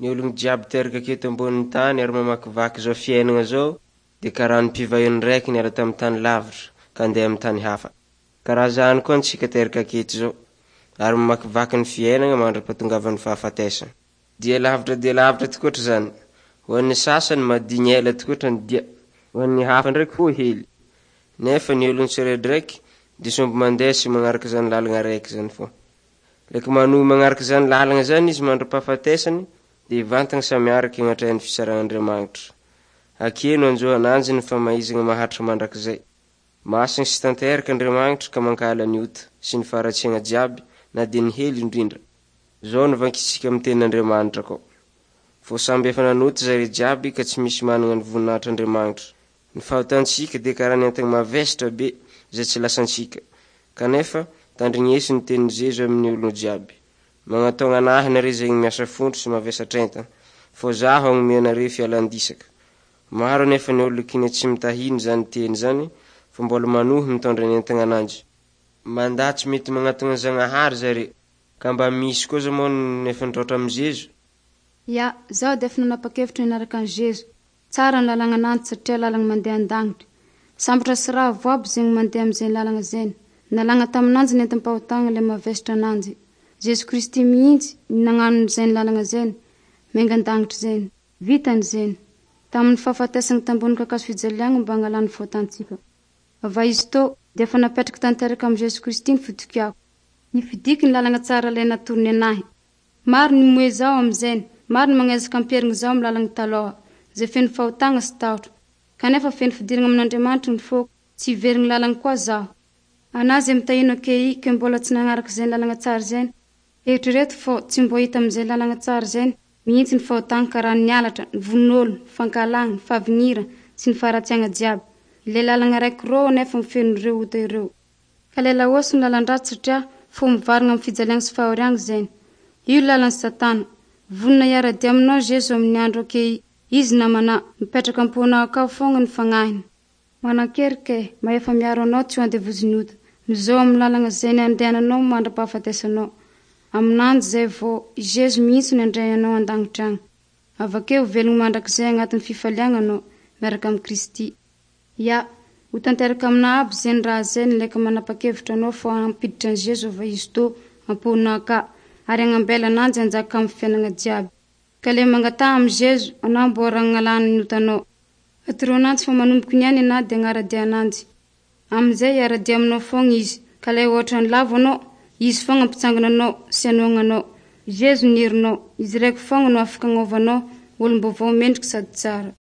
Ny ologno jiaby teraka aketo ambonin'ny tany ary mamakivaky zao fiainana zao, de karaha ny mpivahiny raiky niala tamin'ny tany lavitra ka andeha amin'ny tany hafa. Karaha zany koa antsika teraka aketo zao, ary mamakivaky ny fiainana mandra-pahatongavan'ny fahafatesana. Dia lavitra tokoatra zany. Ho an'ny sasany madigny ela tokoatra ny dia, ho an'ny hafa ndraiky ho hely. Nefa ny ologno tsiraidraiky de somby mandeha sy magnaraka zany lalagna raiky zany fo. Leka manohy magnaraka zany lalagna zany izy mandra-pahafatesany, de vantagna samy araky agnatrain'ny fisaran'Andriamanitra. Akeno anjo ananjy ny famaizana maharitra mandrakizay. Masina sy tanteraka Andriamanitra ka mankala ny ota sy ny faharatsiana jiaby, na de ny hely indrindra. Zao no vankitsika amin'ny tenin'Andriamanitra ko. Fo samby efa nanota zare jiaby ka tsy misy manana ny voninahitr'Andriamanitra. Ny fahotantsika de karaha ny entana mavesatra be zay tsy lasantsika. Kanefa tandrignesi ny tenin'i Jesu amin'ny ologno jiaby. Magnatao gn'anahy nare zay miasa fondro sy mavesatra entana, fo zaho agnome anare fialan-disaka. Maro nefa ny olona kiny tsy mitahiny zany teny zany, fa mbola manohy mitondra ny entana ananjy. Mandatsy mety magnatona Zagnahary zare, ka mba misy koa za moa nefa nitratra amin'ny Jesu. Ya, zaho defa nanapa-kevitra hinaraka an'i Jesu. Tsara ny lalagna ananjy satria lalagna mandeha an-danitra. Sambatra sy raha voaby zegny mandeha amin'izay lalagna zeny. Nalagna taminanjy ny entim-pahotagna le mavesatra ananjy. Jesu Kristy mihitsy nagnano zay ny lalagna zeny, mengan-danitra zeny, vitany zeny. Tamin'ny fahafatesana tambony kakazo fijaliagna mba hangalany fahotantsika. Ava izy tô, defa napetraka tanteraka amin'ny Jesu Kristy ny fotokiako. Nifidiky ny lalagna tsara le natorony anahy. Maro ny moe zao am'zeny, maro ny magnezaka ampierigna zao amin'ny lalagna taloha, zay feno fahotagna sy tahotra. Kanefa feno fidirana amin'Andriamanitra ny foko, tsy iverigny lalagna koa zaho. Anazy mitahino akei ke mbola tsy nanaraka zay lalagna tsara zeny. Eritrereto fô tsy mbo hita am'izay lalagna tsara zeny, mihitsy ny fahotagna karaha ny alatra, ny vonon'olo, fankalagna, fahavignira, sy ny faharatsiagna jiaby. Le lalagna raiky rô nefa mifeno ireo ota ireo. Ka le laosy ny lalan-dratsy satria fo mivarigna amin'ny fijaliagna sy fahoriagna zeny. Io lalan'ny Satana. Vonona iara-dia aminao Jesu amin'ny andro akei, izy namana, mipetraka am-ponao akao foana ny fagnahiny. Manan-kerike, maefa miaro anao tsy ho andevoziny ota. Mizao amin'ny lalagna zay ny andehananao mandra-pahafatesanao. Aminanjy zay vao Jesu mihitsy ny andrehanao an-dangitragna. Avakeo velogno mandrakizay agnatin'ny fifaliagnanao, miaraka amin'ny Kristy. Ya, ho tanteraka amina aby zay ny raha zay ny leka manapa-kevitra anao fo ampiditra an'i Jesu va izy tô, amponao ka, ary agnambela ananjy anjaka amin'ny fiainana jiaby. Ka le mangataha amin'ny Jesu, anao mbo rangalany ny otanao. Atoro ananjy fa manomboky niany ana de agnara-dia ananjy. Amizay iara-dia aminao foana izy, ka le ohatra ny lavo anao, izy foana mpitsangana anao, sy anognanao. Jesu nirinao, izy raiky foana no afaka agnovanao, olombavao mendrika sady tsara.